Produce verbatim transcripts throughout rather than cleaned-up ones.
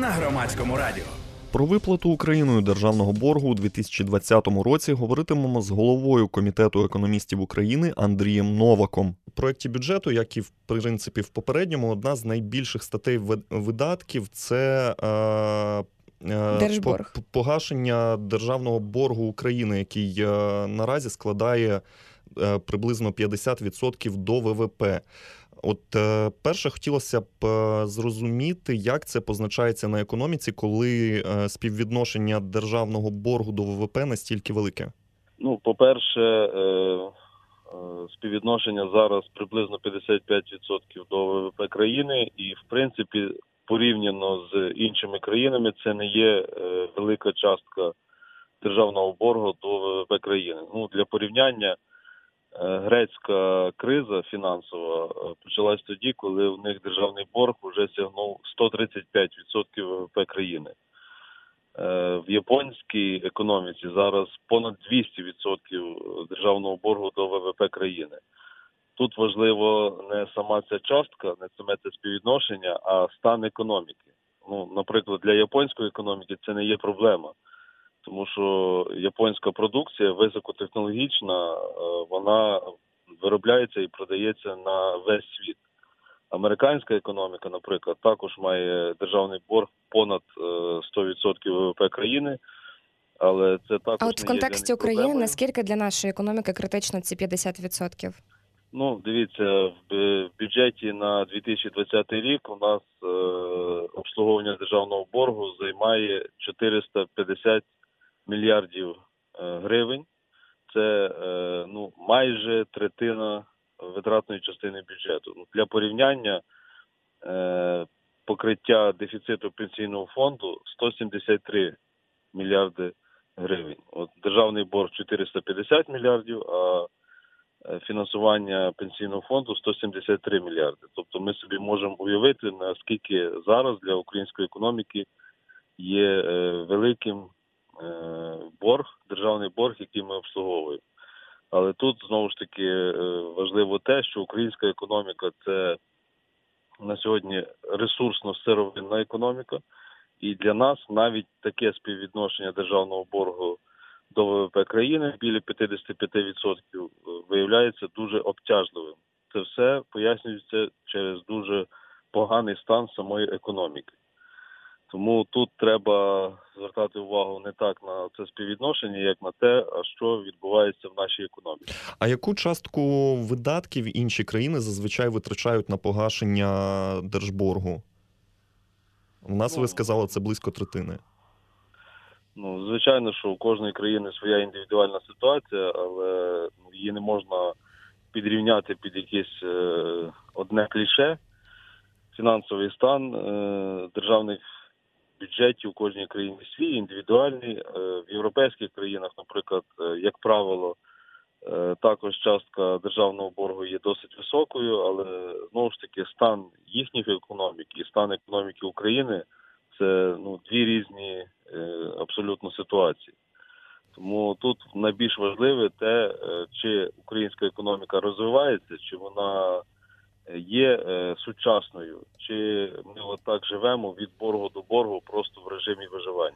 на Громадському радіо. Про виплату Україною державного боргу у дві тисячі двадцятому році говоритимемо з головою Комітету економістів України Андрієм Новаком. У проєкті бюджету, як і в принципі в попередньому, одна з найбільших статей видатків – це е, Держборг. погашення державного боргу України, який е, наразі складає е, приблизно п'ятдесят відсотків до ВВП. От е, перше, хотілося б е, зрозуміти, як це позначається на економіці, коли е, співвідношення державного боргу до ВВП настільки велике? Ну, по-перше, е, е, співвідношення зараз приблизно п'ятдесят п'ять відсотків до ВВП країни, і, в принципі, порівняно з іншими країнами, це не є е, велика частка державного боргу до ВВП країни. Ну, для порівняння, грецька криза фінансова почалась тоді, коли в них державний борг вже сягнув сто тридцять п'ять відсотків ВВП країни. В японській економіці зараз понад двісті відсотків державного боргу до ВВП країни. Тут важливо не сама ця частка, не саме це співвідношення, а стан економіки. Ну, наприклад, для японської економіки це не є проблема. Тому що японська продукція високотехнологічна, вона виробляється і продається на весь світ. Американська економіка, наприклад, також має державний борг понад сто відсотків ВВП країни, але це також А от в контексті України, наскільки для нашої економіки критично ці п'ятдесят відсотків? Ну, дивіться, в бюджеті на дві тисячі двадцятий рік у нас е, обслуговування державного боргу займає чотириста п'ятдесят мільярдів гривень. Це е, ну, майже третина витратної частини бюджету. Ну, для порівняння, е, покриття дефіциту пенсійного фонду сто сімдесят три мільярди гривень. От державний борг чотириста п'ятдесят мільярдів, а фінансування пенсійного фонду сто сімдесят три мільярди. Тобто ми собі можемо уявити, наскільки зараз для української економіки є е, великим борг, державний борг, який ми обслуговуємо. Але тут, знову ж таки, важливо те, що українська економіка – це на сьогодні ресурсно-сировинна економіка, і для нас навіть таке співвідношення державного боргу до ВВП країни біля п'ятдесят п'ять відсотків виявляється дуже обтяжливим. Це все пояснюється через дуже поганий стан самої економіки. Тому тут треба звертати увагу не так на це співвідношення, як на те, а що відбувається в нашій економіці. А яку частку видатків інші країни зазвичай витрачають на погашення держборгу? У нас, ну, ви сказали, це близько третини. Ну, звичайно, що у кожної країни своя індивідуальна ситуація, але її не можна підрівняти під якесь е, одне кліше. Фінансовий стан е, державних бюджетів у кожній країні свій, індивідуальний. В європейських країнах, наприклад, як правило, також частка державного боргу є досить високою, але, знову ж таки, стан їхніх економік і стан економіки України – це ну, дві різні абсолютно ситуації. Тому тут найбільш важливе те, чи українська економіка розвивається, чи вона є е, сучасною, чи ми отак живемо від боргу до боргу просто в режимі виживання.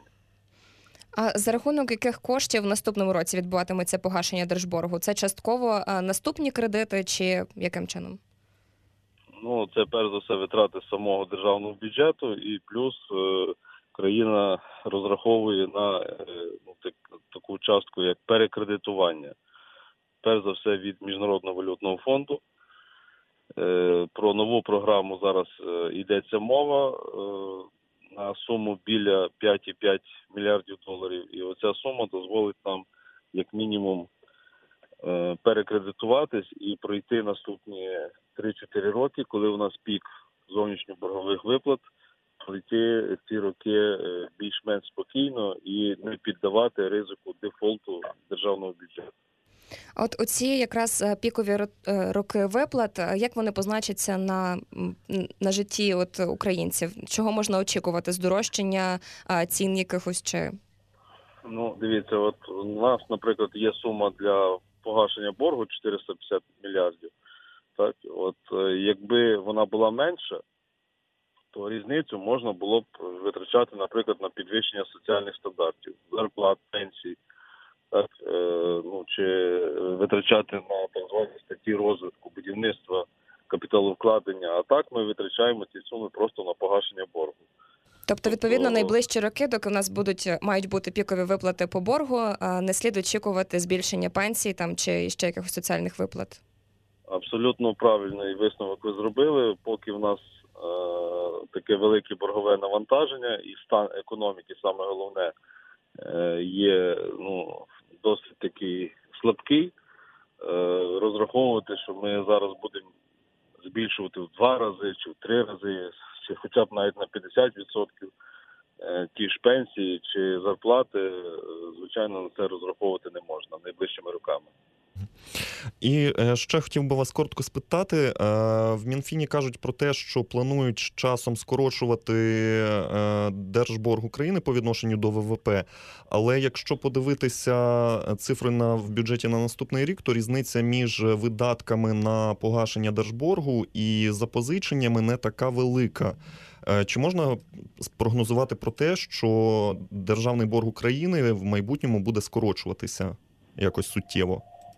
А за рахунок яких коштів в наступному році відбуватиметься погашення держборгу? Це частково а, наступні кредити чи яким чином? Ну, це перш за все витрати самого державного бюджету, і плюс е, країна розраховує на е, ну, так, таку частку, як перекредитування. Перш за все від Міжнародного валютного фонду. Про нову програму зараз йдеться мова на суму біля п'ять цілих п'ять мільярдів доларів. І оця сума дозволить нам, як мінімум, перекредитуватись і пройти наступні три-чотири роки, коли у нас пік зовнішньоборгових виплат, пройти ці роки більш-менш спокійно і не піддавати ризику дефолту державного бюджету. А от оці якраз пікові роки виплат, як вони позначаться на, на житті от українців? Чого можна очікувати? Здорожчання цін якихось чи? Ну, дивіться, от у нас, наприклад, є сума для погашення боргу чотириста п'ятдесят мільярдів. Так, от якби вона була менша, то різницю можна було б витрачати, наприклад, на підвищення соціальних стандартів, зарплат, пенсій, так, е, ну, чи витрачати на так звані статті розвитку, будівництва, капіталовкладення. А так ми витрачаємо ці суми просто на погашення боргу. Тобто, відповідно, Тобто- найближчі роки, доки у нас будуть мають бути пікові виплати по боргу, а, не слід очікувати збільшення пенсій там чи ще якихось соціальних виплат. Абсолютно правильний висновок ви зробили. Поки в нас е, таке велике боргове навантаження і стан економіки, саме головне, е, є ну, досить такий слабкий, е, розраховувати, що ми зараз будемо збільшувати в два рази чи в три рази, чи хоча б навіть на п'ятдесят відсотків е, ті ж пенсії чи зарплати, е, звичайно, на це розраховувати не можна найближчими роками. І е, ще хотів би вас коротко спитати. Е, В Мінфіні кажуть про те, що планують з часом скорочувати е, держборг України по відношенню до ВВП. Але якщо подивитися цифри на, в бюджеті на наступний рік, то різниця між видатками на погашення держборгу і запозиченнями не така велика. Е, Чи можна спрогнозувати про те, що державний борг України в майбутньому буде скорочуватися якось суттєво?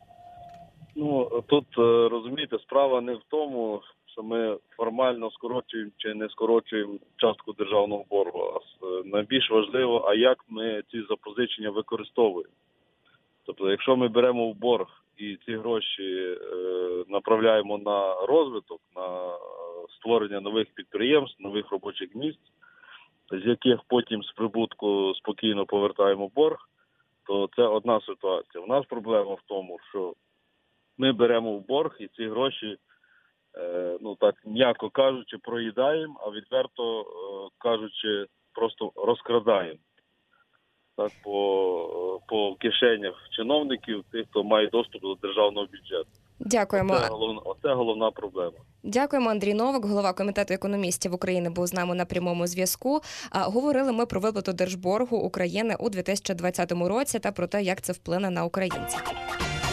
Ну, тут, е, розумієте, справа не в тому, що ми формально скорочуємо чи не скорочуємо частку державного боргу. А с- е, найбільш важливо, а як ми ці запозичення використовуємо. Тобто, якщо ми беремо в борг і ці гроші е, направляємо на розвиток, на е, створення нових підприємств, нових робочих місць, з яких потім з прибутку спокійно повертаємо борг, то це одна ситуація. У нас проблема в тому, що ми беремо в борг і ці гроші, е, ну так м'яко кажучи, проїдаємо, а відверто е, кажучи, просто розкрадаємо. Так, по, по кишенях чиновників, тих, хто має доступ до державного бюджету. Дякуємо. Оце головна, оце головна проблема. Дякуємо, Андрій Новак, голова Комітету економістів України, був з нами на прямому зв'язку. А, Говорили ми про виплату держборгу України у дві тисячі двадцятому році та про те, як це вплине на українців.